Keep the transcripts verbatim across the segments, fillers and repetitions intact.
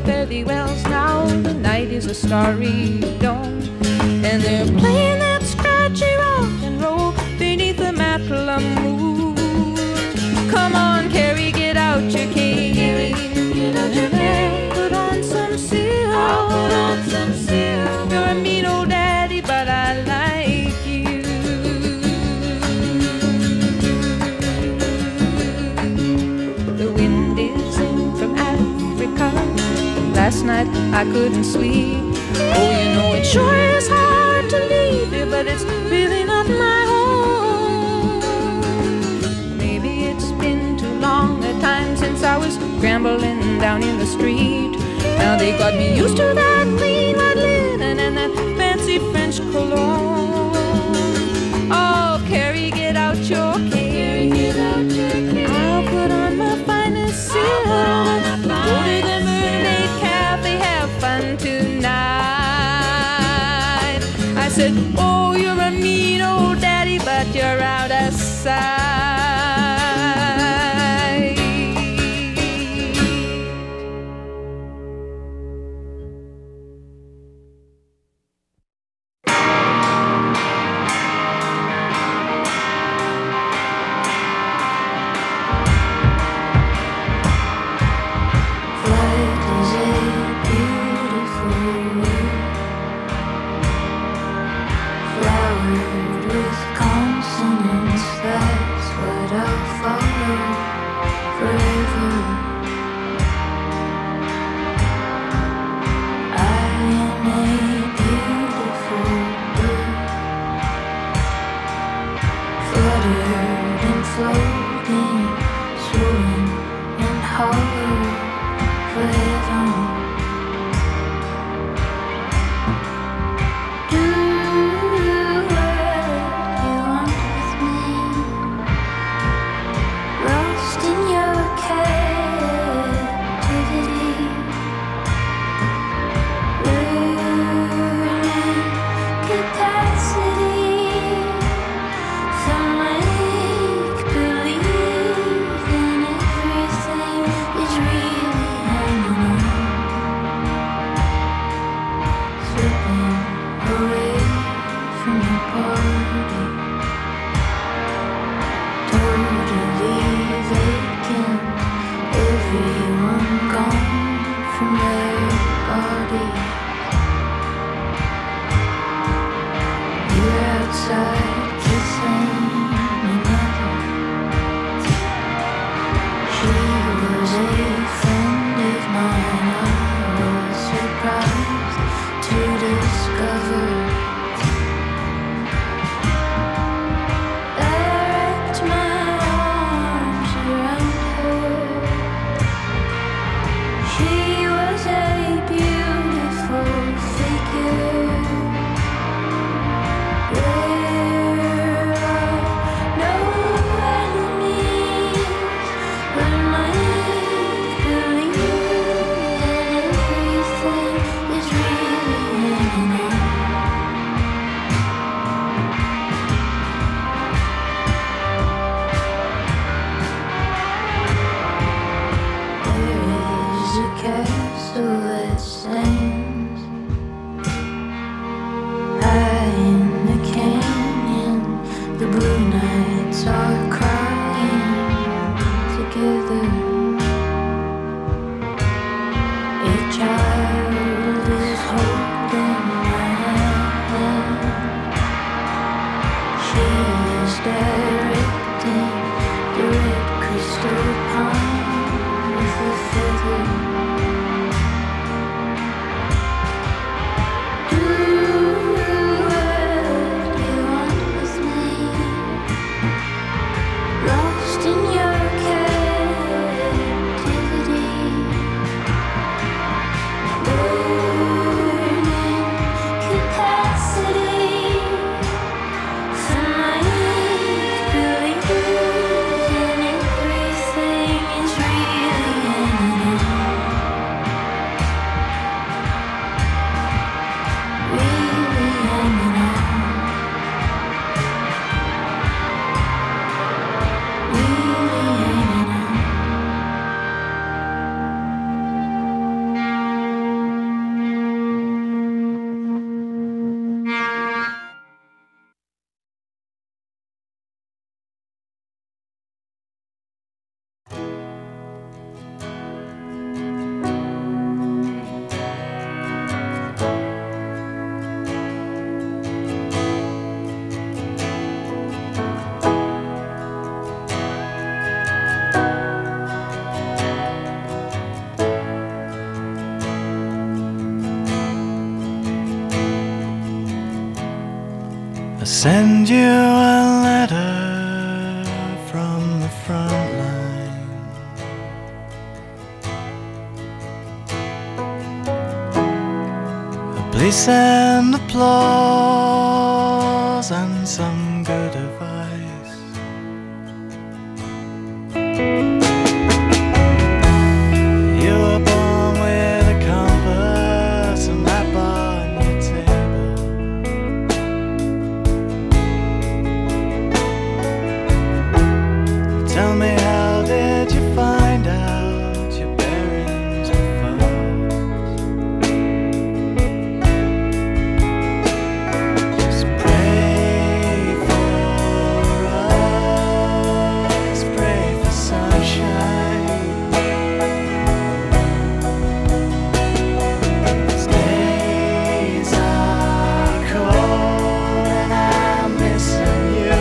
fare thee wells now. The night is a starry dawn, and they're playing that scratchy rock and roll beneath the Matla moon. Come on, Carrie, get out your cane. Put on some seal. I'll put on some seal. You're a mean old daddy, but I like you. The wind is in from Africa. Last night I couldn't sleep. Oh, you know it sure is hard to leave you, but it's really not my home. Maybe it's been too long a time since I was scrambling down in the street. Now they got me used to that clean white linen and that fancy French cologne. Oh, Carrie, get out your cane. I'll put on my finest silk. Go to the Mermaid Cafe, have fun tonight. I said, oh, you're a mean old daddy, but you're out of sight. She was a beautiful send you a letter from the front line. Please send applause and some good advice. You were born with a compass and that bar on your table. Tell me, how did you find out your bearings were false? Just pray for us, pray for sunshine. These days are cold and I'm missing you.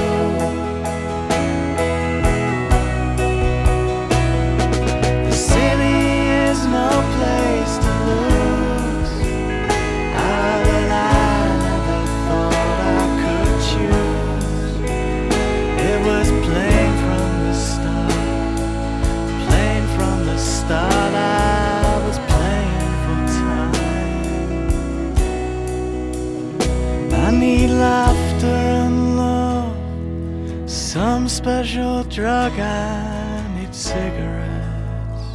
The city is no place to lose. Ah, but I never thought I could choose. It was plain from the start, plain from the start. I was playing for time. I need laughter and love, some special drug. I need cigarettes.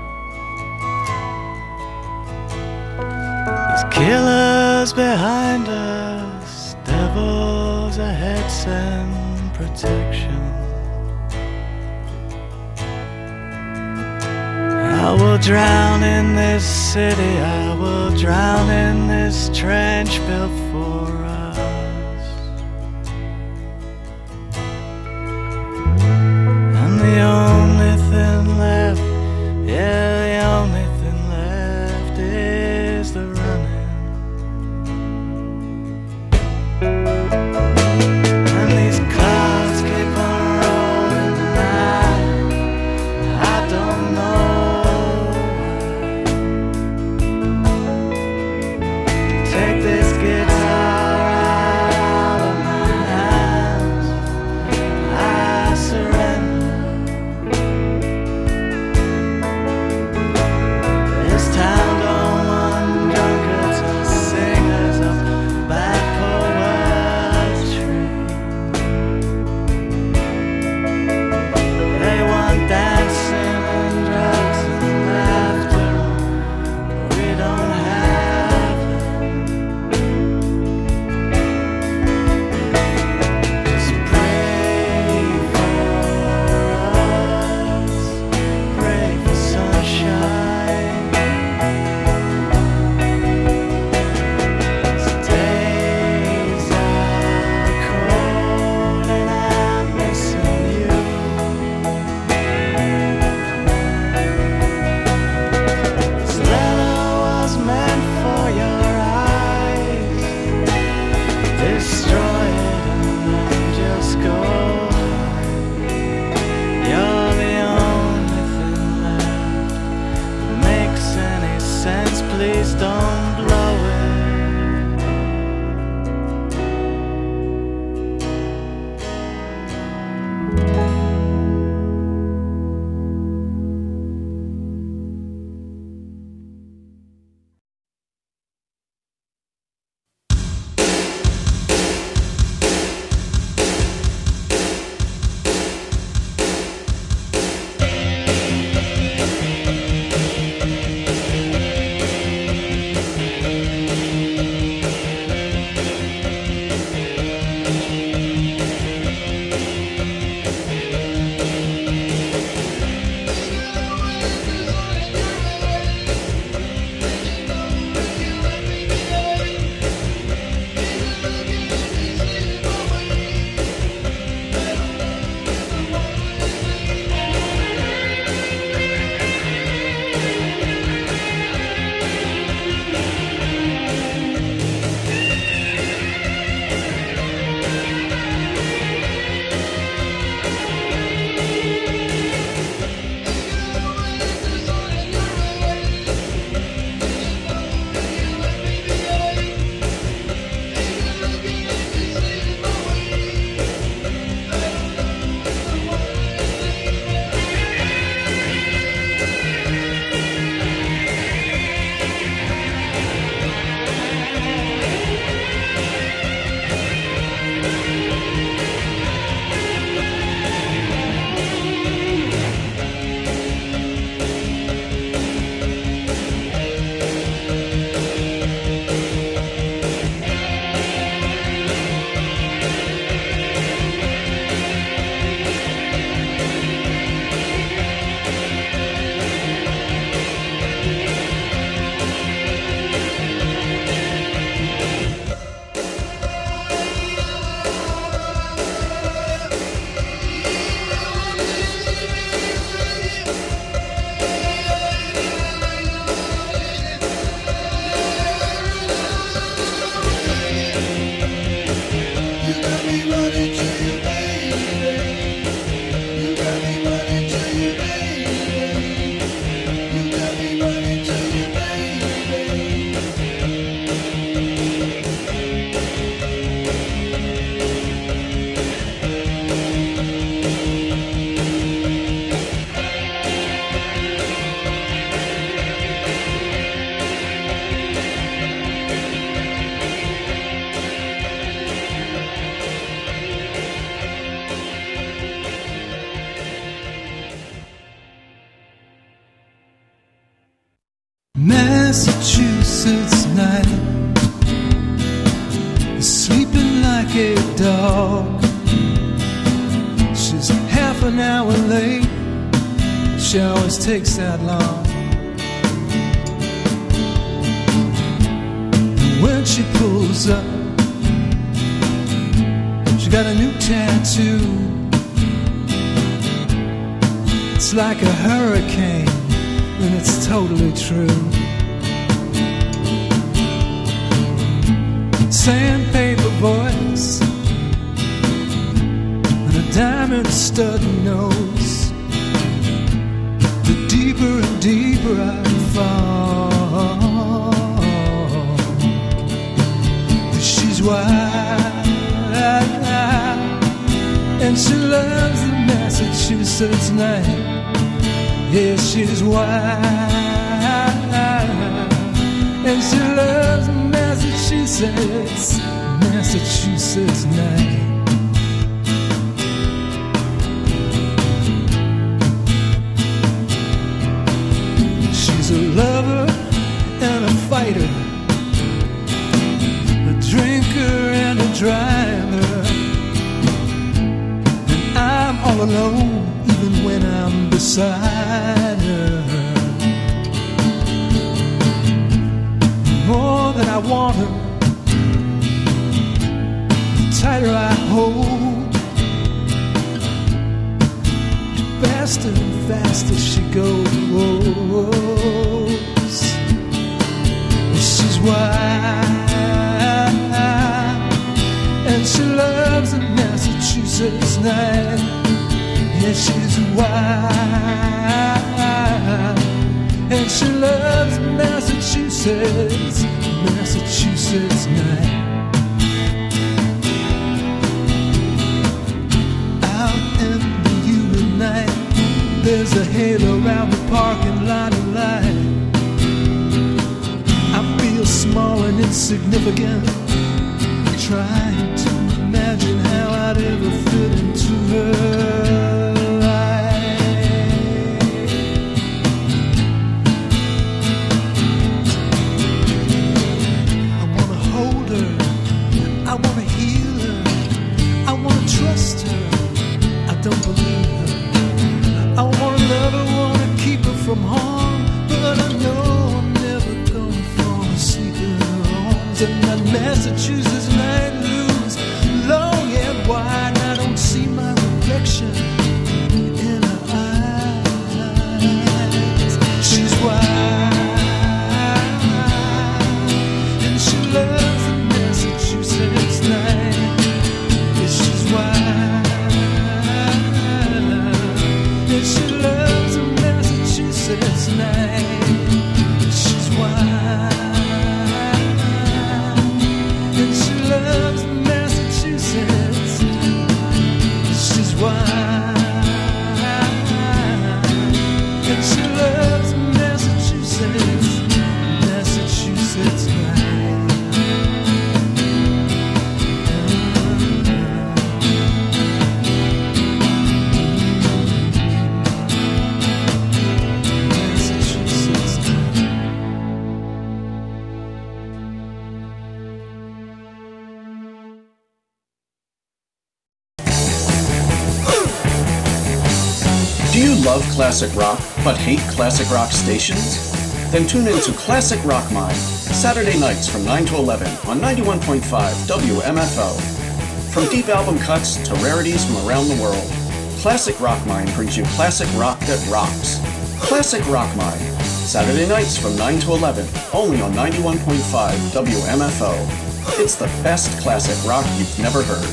There's killers behind us, devils ahead, send protection. I will drown in this city, I will drown in this trench built for us. And the only thing left, yeah, the only thing left is the running. And these clouds keep on rolling tonight. I don't know why. Take this guitar out of my hands. I surrender. This town don't want drunkards or singers of bad poetry. They want dancing and drugs and laughter. We don't have it. Just pray for us, pray for sunshine. These days are cold and I'm missing you. This letter was meant for your eyes. Destroy it and then just go hide. You're the only thing left that makes any sense. Please don't blow it. Massachusetts night, sleeping like a dog. She's half an hour late, she always takes that long. When she pulls up, she got a new tattoo. It's like a hurricane, and it's totally true. Sandpaper voice and a diamond stud nose. The deeper and deeper I fall, she's wild, and she loves the Massachusetts night. Yeah, she's wild, and she loves the Massachusetts, Massachusetts night. She's a lover and a fighter, a drinker and a driver, and I'm all alone even when I'm beside her. The more that I want her, the tighter I hold, the faster and faster she goes. She's wild, and she loves the Massachusetts night. Yeah, she's wild, and she loves Massachusetts, Massachusetts night. Out in the humid night, there's a halo around the parking lot of light. I feel small and insignificant, trying to imagine how I'd ever fit into her. From home, but I know I'm never gonna fall asleep in her arms. And that Massachusetts night looms long and wide, I don't see my reflection in her eyes. She's wild, and she loves the Massachusetts night. Yeah, she's wild, and she loves the Massachusetts night. She's wild, and she loves Massachusetts. She's wild, and she loves Massachusetts, Massachusetts night. Do you love classic rock, but hate classic rock stations? Then tune in to Classic Rock Mine, Saturday nights from nine to eleven on ninety-one point five W M F O. From deep album cuts to rarities from around the world, Classic Rock Mine brings you classic rock that rocks. Classic Rock Mine, Saturday nights from nine to eleven, only on ninety-one point five W M F O. It's the best classic rock you've never heard.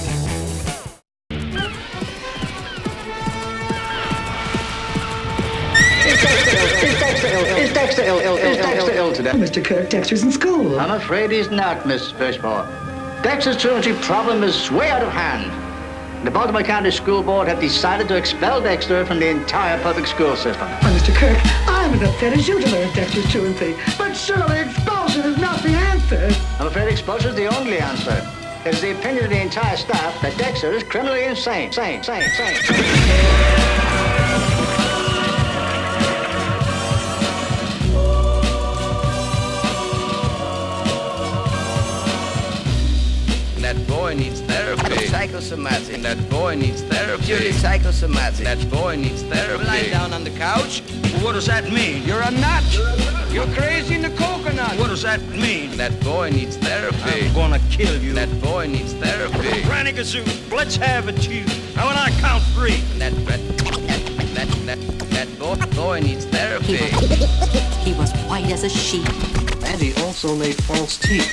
Is Dexter ill? Is Dexter ill? Is Dexter ill today? Oh, Mister Kirk, Dexter's in school. I'm afraid he's not, Miss Fishmore. Dexter's truancy problem is way out of hand. The Baltimore County School Board have decided to expel Dexter from the entire public school system. Oh, Mister Kirk, I'm as upset as you to learn Dexter's truancy. But surely expulsion is not the answer. I'm afraid expulsion is the only answer. It is the opinion of the entire staff that Dexter is criminally insane. Sane, sane, sane. psychosomatic. That boy needs therapy. Purely psychosomatic. That boy needs therapy. Lying down on the couch. What does that mean? You're a nut. You're crazy in the coconut. What does that mean? That boy needs therapy. I'm gonna kill you. That boy needs therapy. Granny Gazoo, let's have it, you. Now when I count three. That that that that that boy boy needs therapy. He was, he was white as a sheet. And he also made false teeth.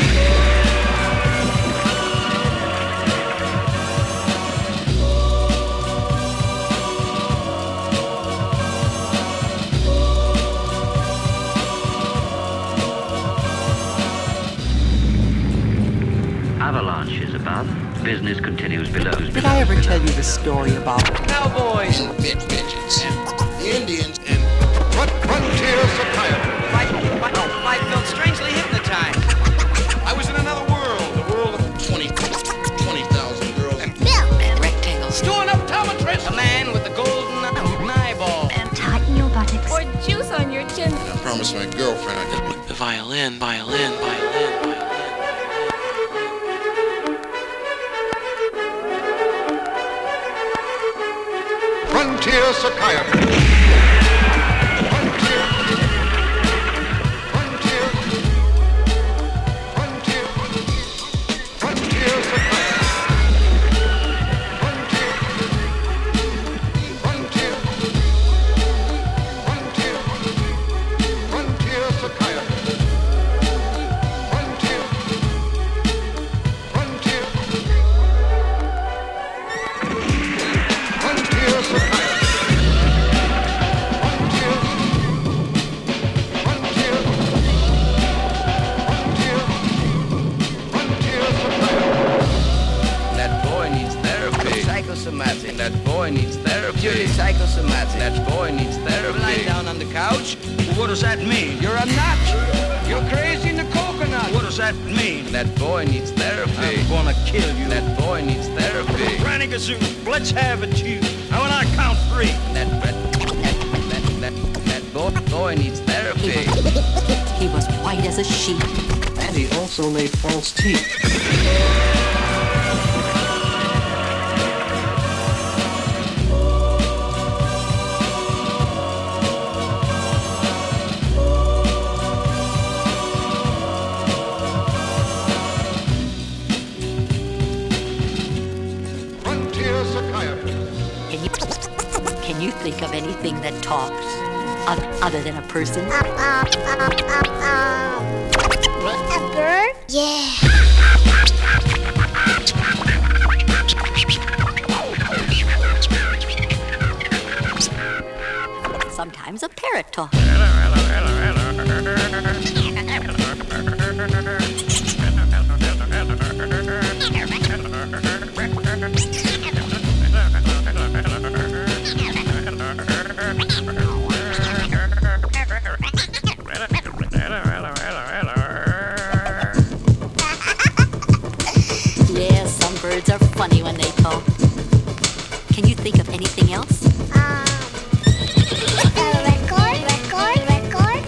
Avalanches above, business continues below. Did I ever tell you the story about cowboys, bitch bitches, and the Indians, and frontier psychiatry? I, I, I felt strangely hypnotized. I was in another world, the world of twenty, twenty thousand girls. And Bill and rectangles. Doing optometrist. A man with a golden eyeball. And tighten your buttocks. Or juice on your chin. I promised my girlfriend I'd get the violin, violin, violin, violin. Frontier psychiatry. Frontier. Frontier. Frontier. Frontier psychiatry. Frontier. Frontier. Frontier. Frontier psychiatry. Frontier. Frontier. Frontier psychiatry. Psychosomatic. That boy needs therapy. Purely psychosomatic. That boy needs therapy. Lying down on the couch. What does that mean? You're a nut. You're crazy in the coconut. What does that mean? That boy needs therapy. I'm gonna kill you. That boy needs therapy. Granny Gazoo, let's have it, you. Now when I count three. That that that that, that boy, boy needs therapy. He was, he was white as a sheet. And he also made false teeth. Can you think of anything that talks other than a person? A bird? Yeah. Sometimes a parrot talks. Yeah, some birds are funny when they talk. Can you think of anything else? Um, a record, record, record,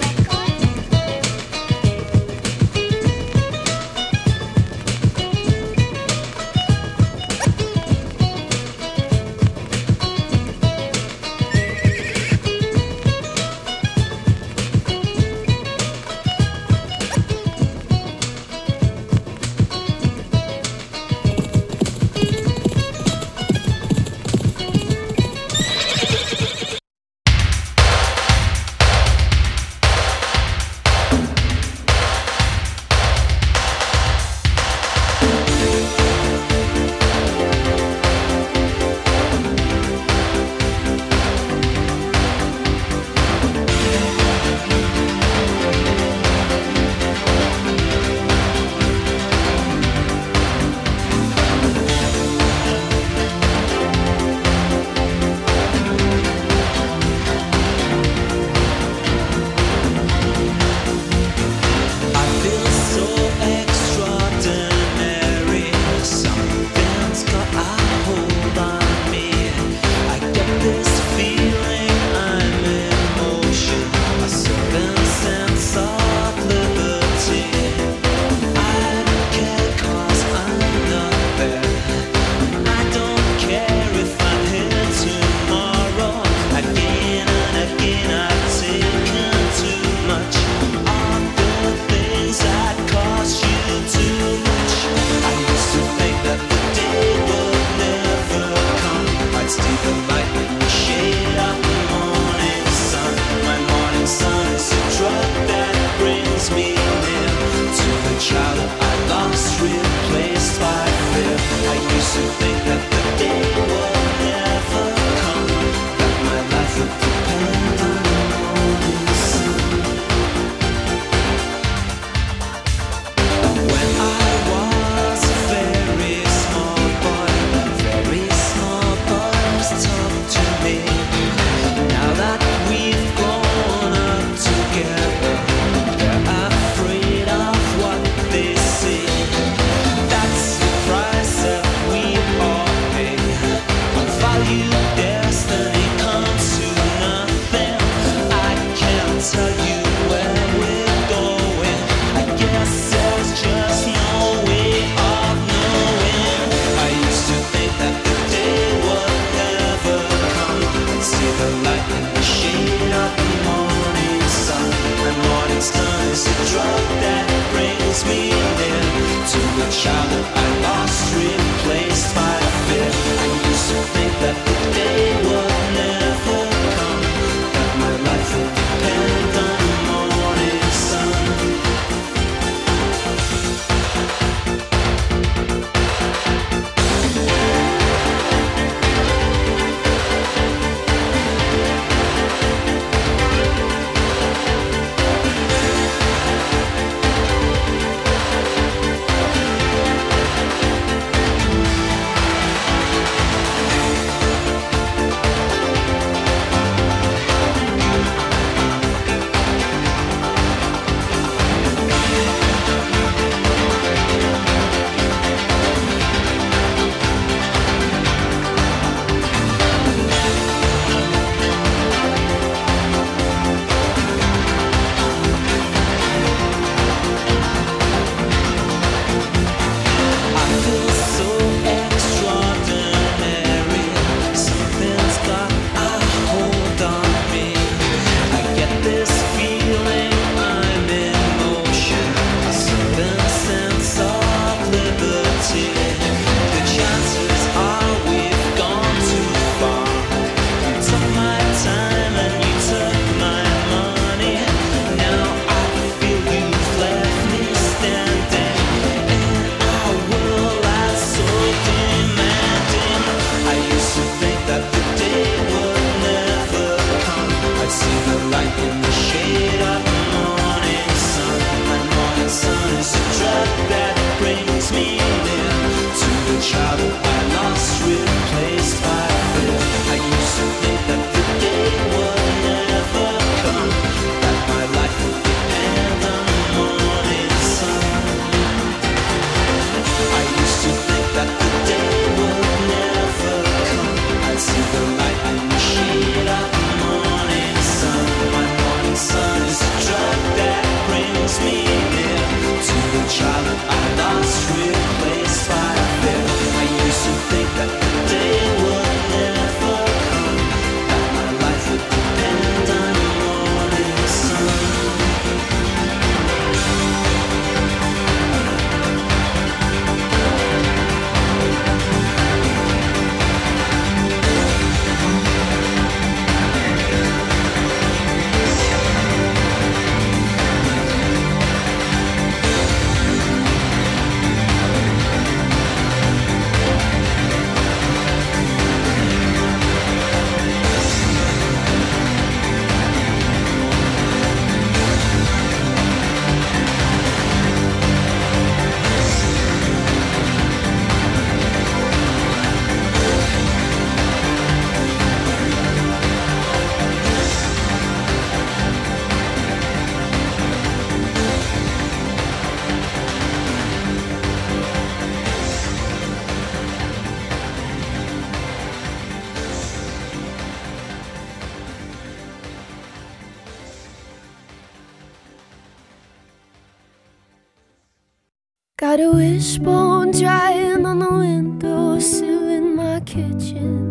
Got a wishbone drying on the windowsill in my kitchen,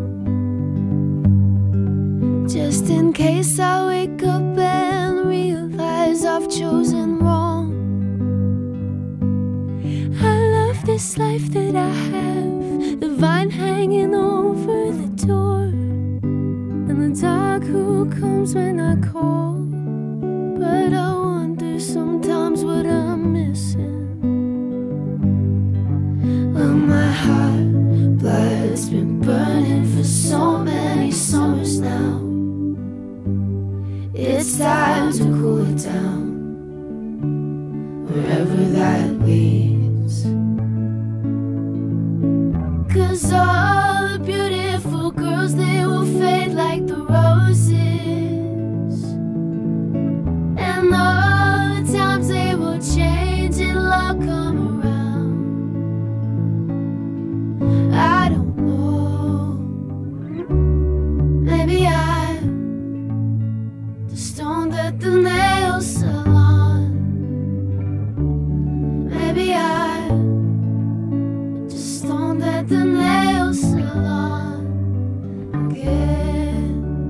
just in case I wake up and realize I've chosen wrong. I love this life that I have, the vine hanging over the door, and the dog who comes when I call. But I wonder sometimes what I'm missing. Well, my heart blood's been burning for so many summers now. It's time to cool it down, wherever that leads. 'Cause all the beautiful girls, they will fade like the roses, and all the times they will change, it'll all come around. I don't know, maybe I'm the stone that the nails salon. Maybe I'm just stone that the nails salon again.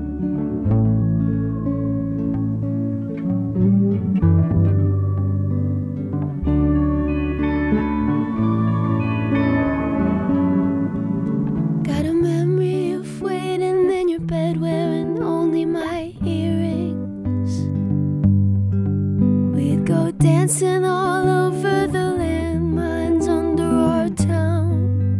Got a memory of waiting in your bed wearing only my earrings. We'd go dancing all over the landmines under our town.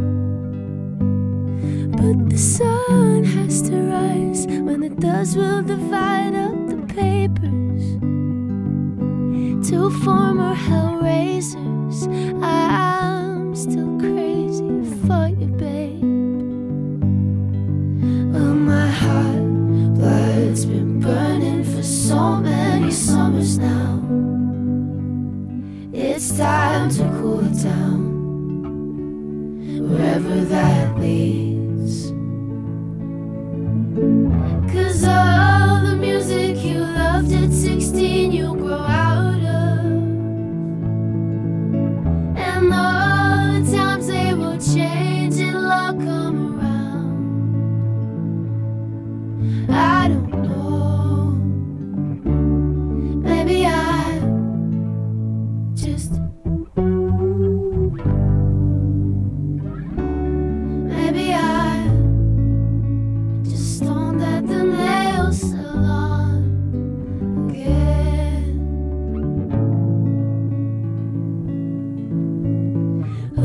But the sun has to rise when it does, we'll divide up the papers. Two former hellraisers, I'm still crazy for you, babe. Well, my heart blood's been burning for so many summers now. It's time to cool it down, wherever that leads. 'Cause all the music you loved at sixteen, you'll grow out of, and all the times they will change, it'll all come around. I don't know, maybe I'm just, maybe I'm just stone that the nails salon again. Oh,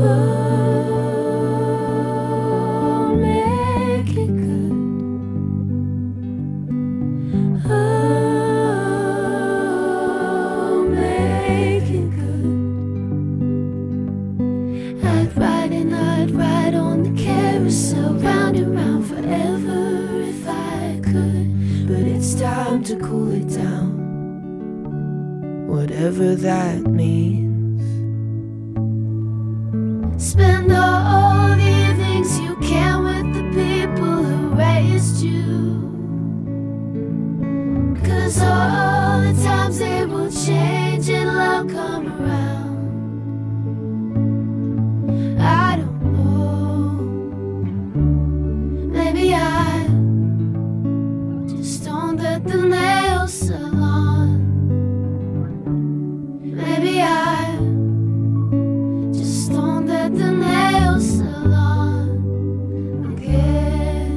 make it good. Oh, make it good. I'd ride and I'd ride on the carousel, round and round forever if I could. But it's time to cool it down, whatever that means. Spend all the evenings you can with the people who raised you. 'Cause all the times they will change, it'll all come around. I don't know, maybe I'm just stoned at the nail salon. Maybe I'm just stoned at the nail salon again.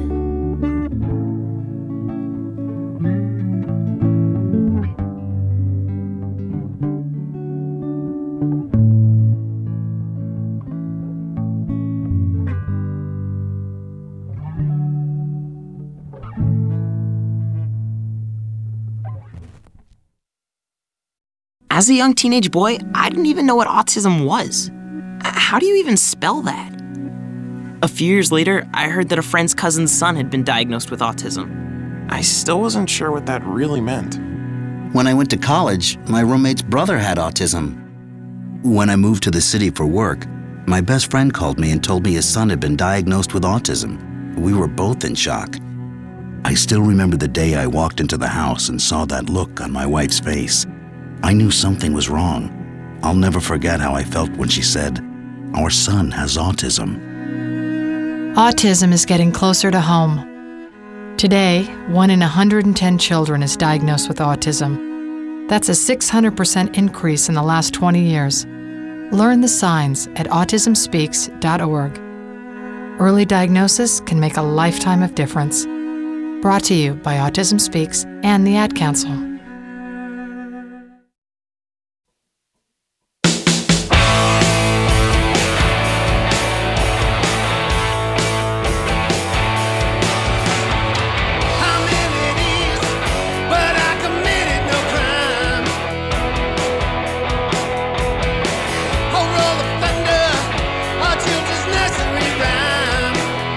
As a young teenage boy, I didn't even know what autism was. How do you even spell that? A few years later, I heard that a friend's cousin's son had been diagnosed with autism. I still wasn't sure what that really meant. When I went to college, my roommate's brother had autism. When I moved to the city for work, my best friend called me and told me his son had been diagnosed with autism. We were both in shock. I still remember the day I walked into the house and saw that look on my wife's face. I knew something was wrong. I'll never forget how I felt when she said, "Our son has autism." Autism is getting closer to home. Today, one in one hundred ten children is diagnosed with autism. That's a six hundred percent increase in the last twenty years. Learn the signs at autism speaks dot org. Early diagnosis can make a lifetime of difference. Brought to you by Autism Speaks and the Ad Council.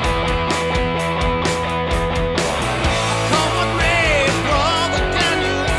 Come with me, brother, can you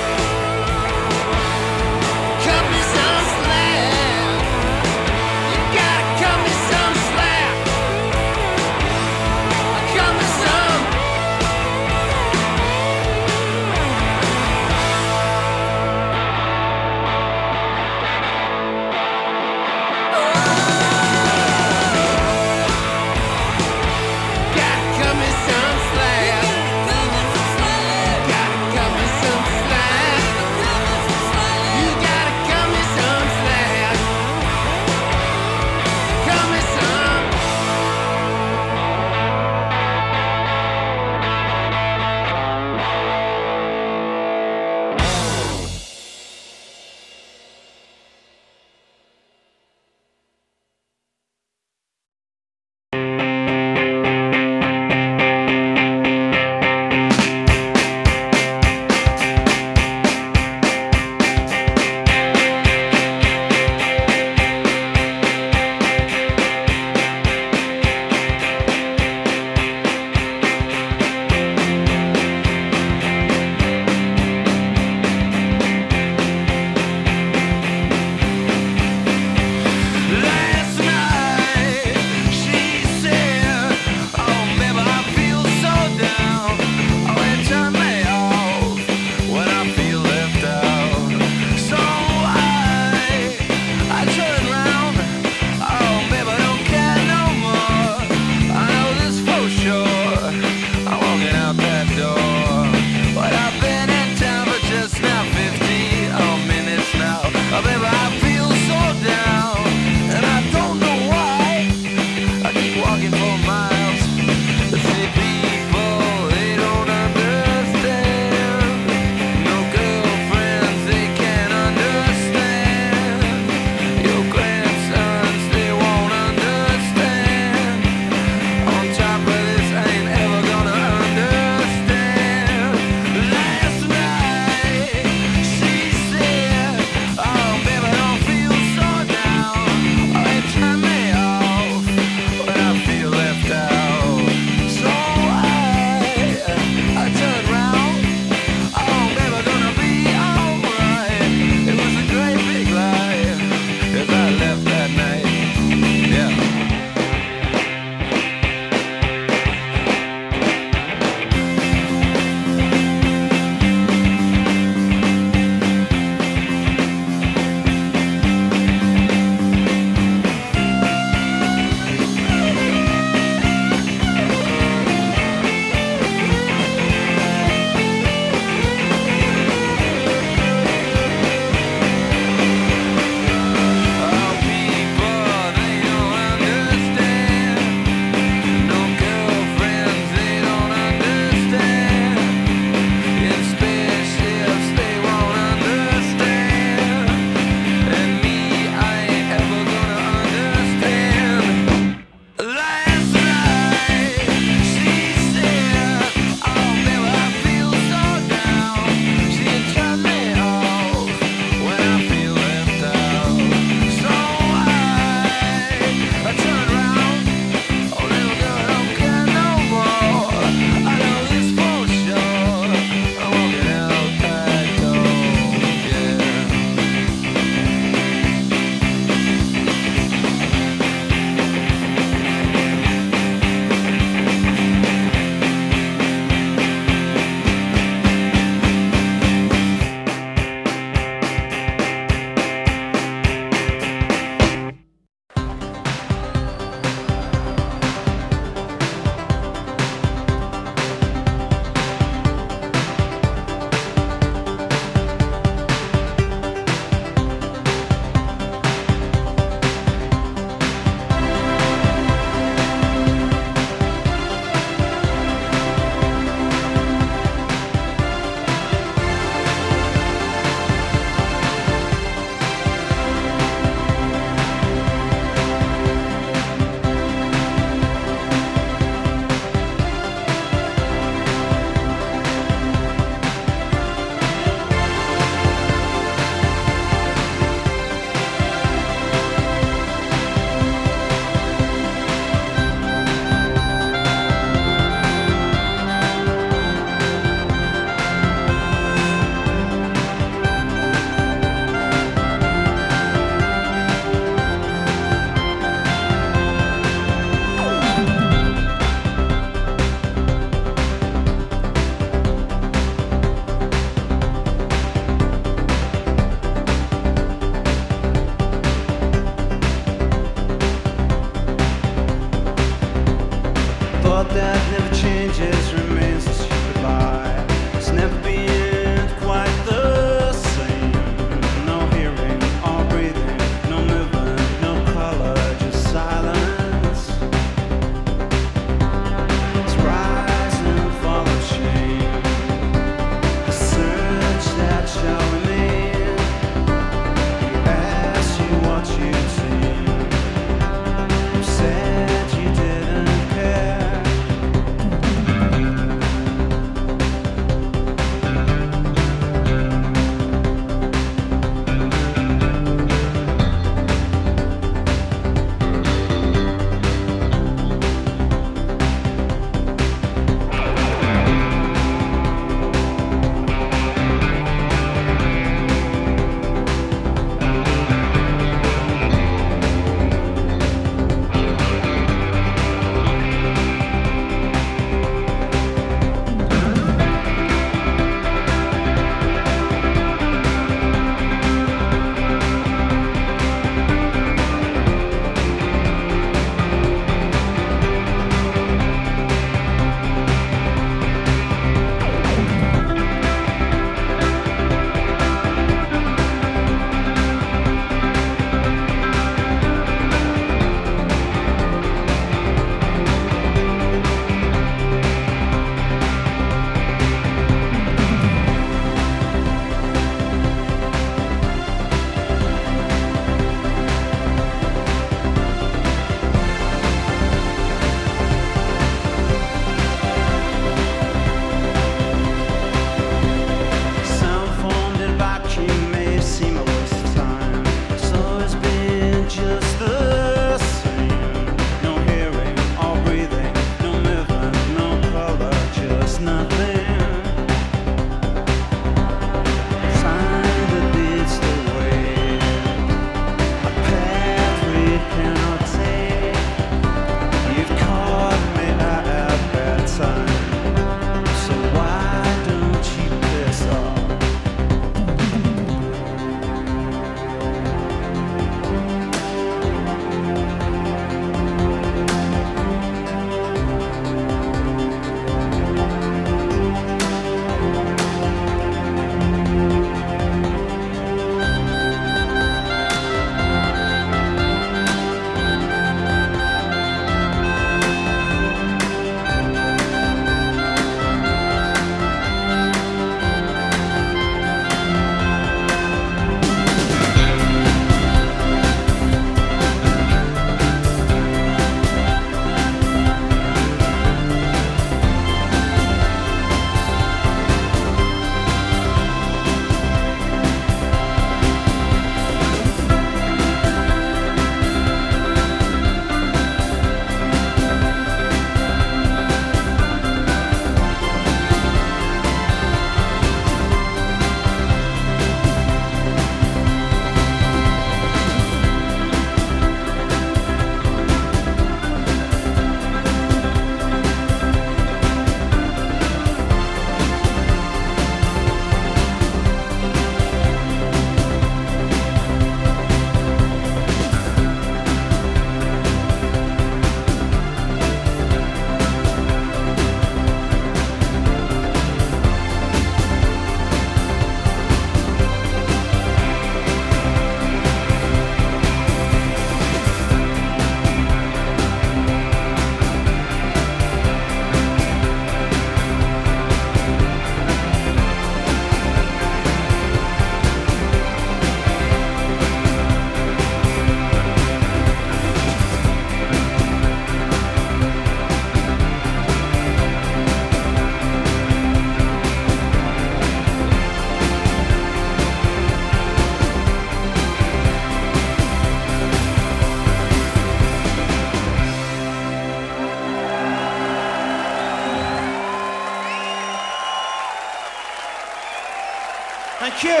Thank you.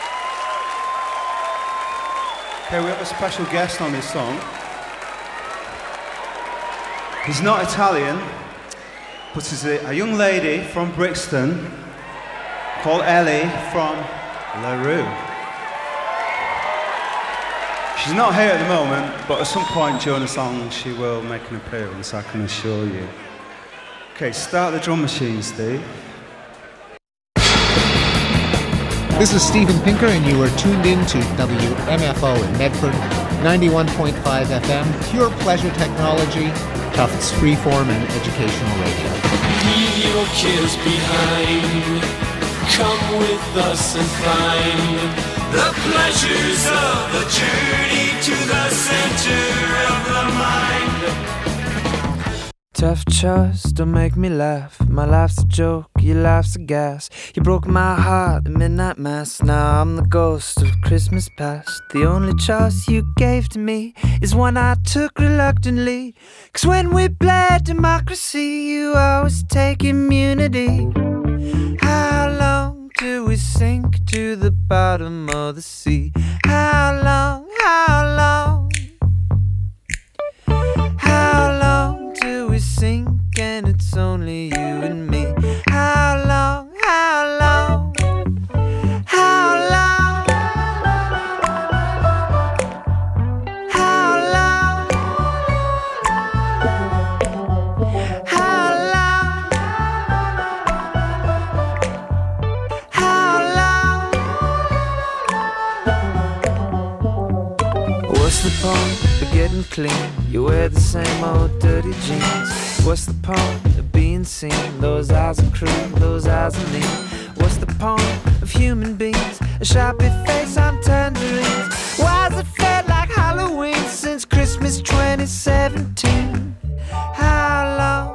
Okay, we have a special guest on this song. He's not Italian, but he's a, a young lady from Brixton called Ellie from LaRue. She's not here at the moment, but at some point during the song she will make an appearance, I can assure you. Okay, start the drum machine, Steve. This is Steven Pinker, and you are tuned in to W M F O in Medford, ninety-one point five F M, pure pleasure technology, Tufts freeform and educational radio. Leave your cares behind. Come with us and find the pleasures of the journey to the center of the mind. Tough choice, don't make me laugh. My life's a joke, your life's a gas. You broke my heart at midnight mass. Now I'm the ghost of Christmas past. The only choice you gave to me is one I took reluctantly. Cause when we played democracy, you always take immunity. How long till we sink to the bottom of the sea? How long, how long? How long till we sink and it's only you and me? How long, how long? How long? How long? How long? How long? What's the point of getting clean? You wear the same old dirty jeans. What's the point of being seen? Those eyes are crude, those eyes are lean. What's the point of human beings? A sharpie face on tangerines. Why's it felt like Halloween since Christmas twenty seventeen? How long?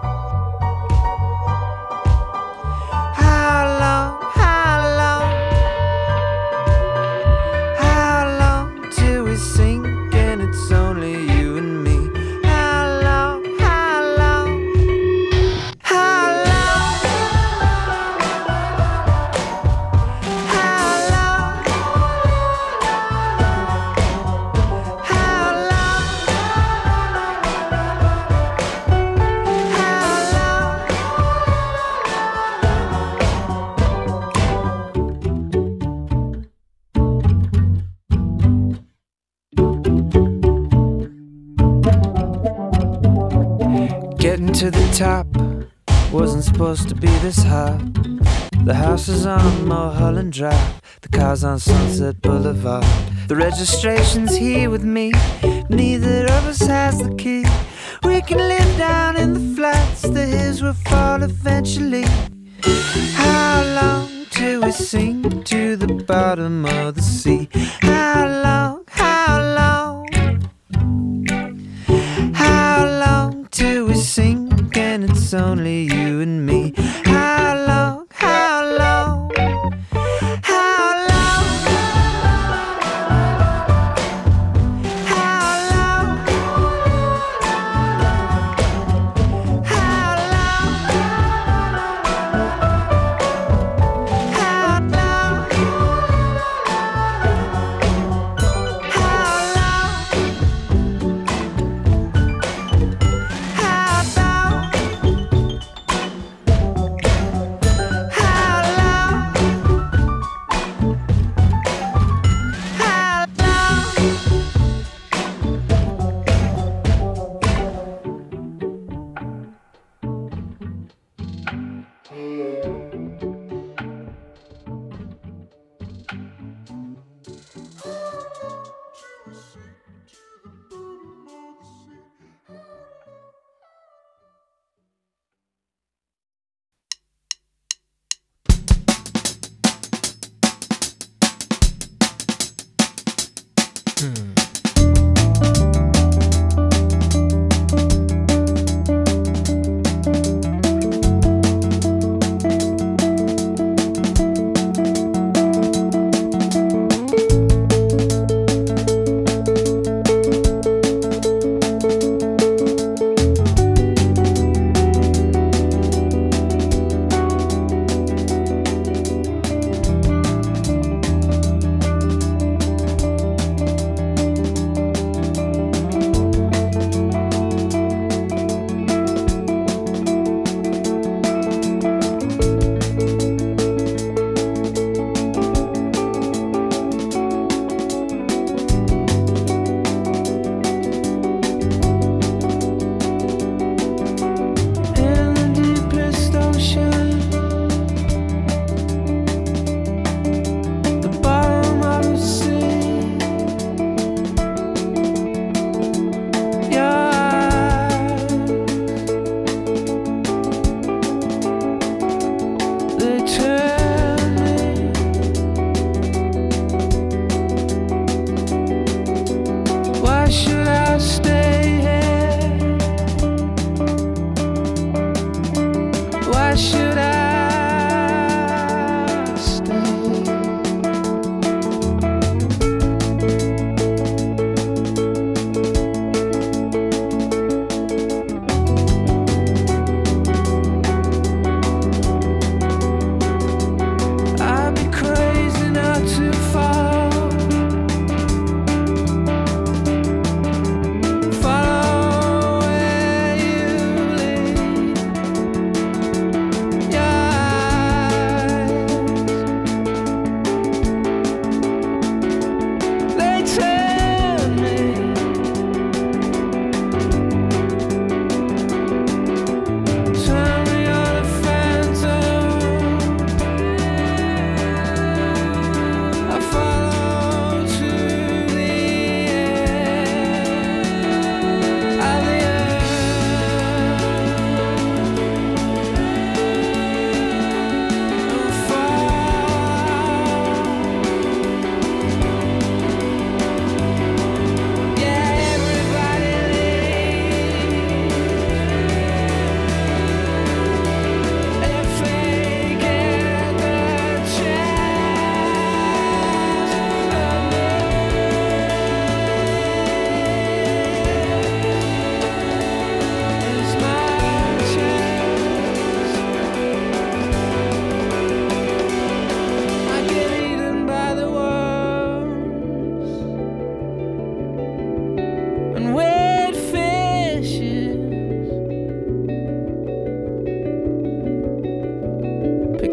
How long? How long? How long till we sink and it's only you and me? How long? How long? How long? How long? How Getting to the top wasn't supposed to be this hard. The house is on Mulholland Drive, the car's on Sunset Boulevard. The registration's here with me, neither of us has the key. We can live down in the flats, the hills will fall eventually. How long till we sink to the bottom of the sea? How long, how long? How long till we sink and it's only you and me? How long, how long? How long? How long? How long? How long? How long?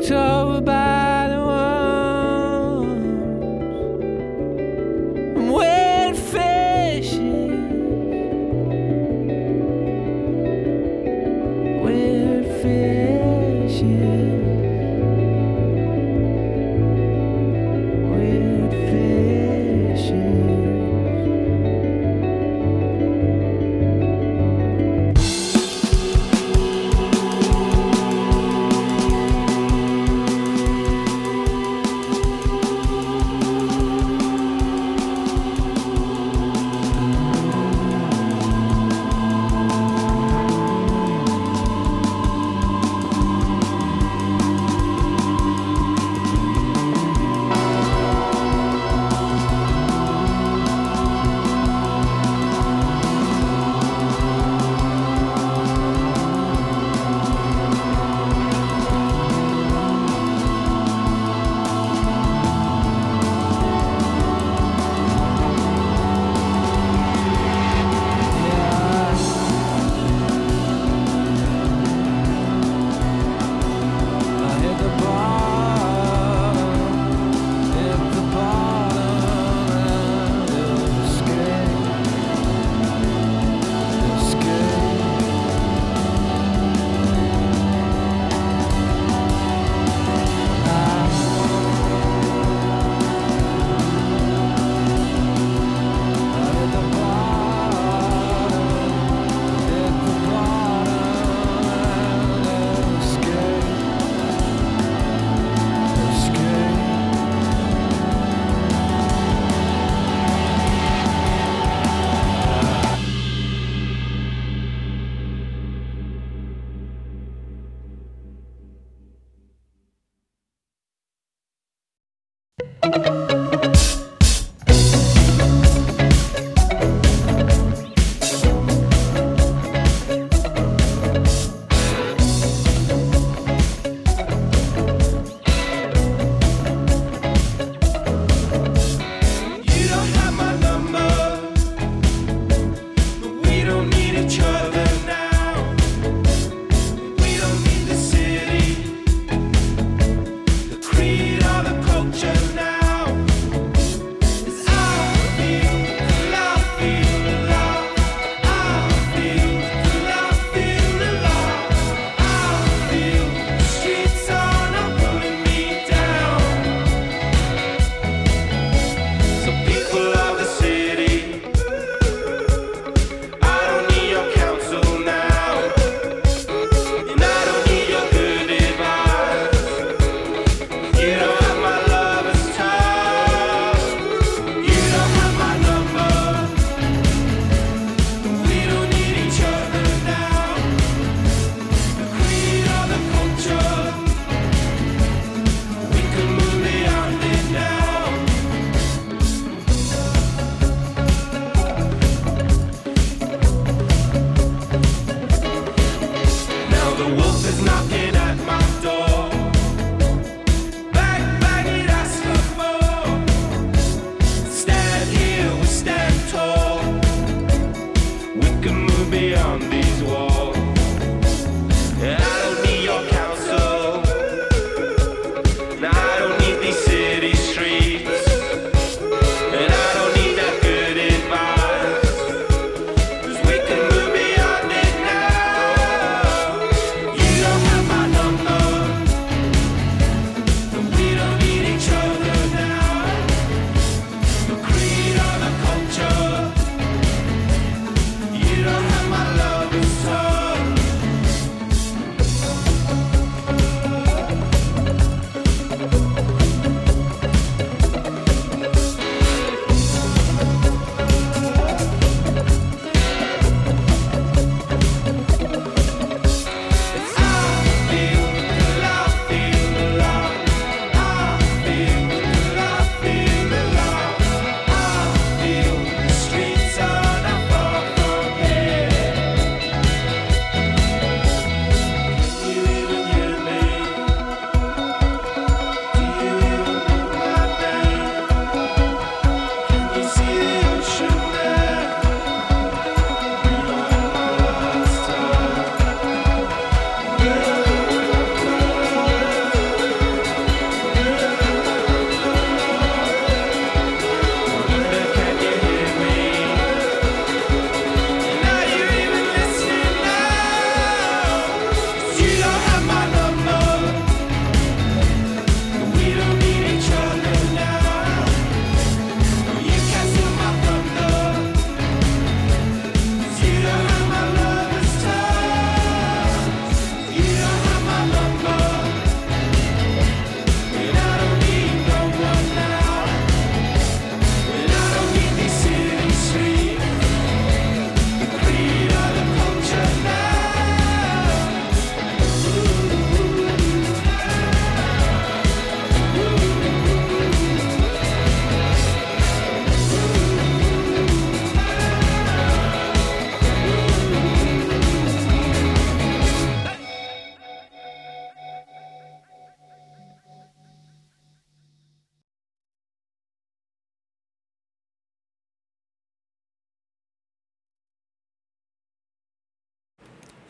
Looked over by the walls and weird fishes, weird fishes.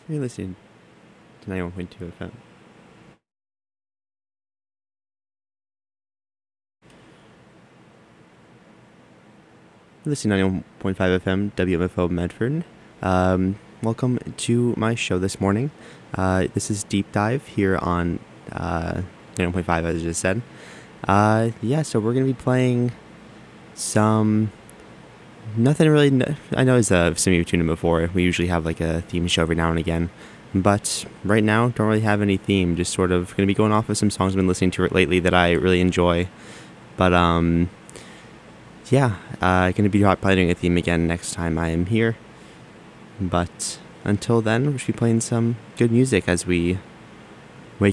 You're listening to ninety-one point two F M. You're listening to ninety-one point five F M, W M F O Medford. Um, welcome to my show this morning. Uh, this is Deep Dive here on uh, ninety-one point five, as I just said. Uh, yeah, so we're going to be playing some... Nothing really... I know as uh, some of you tuned in before, we usually have like a theme show every now and again. But right now, don't really have any theme. Just sort of going to be going off of some songs I've been listening to lately that I really enjoy. But, um... yeah, uh, going to be playing a theme again next time I am here. But until then, we should be playing some good music as we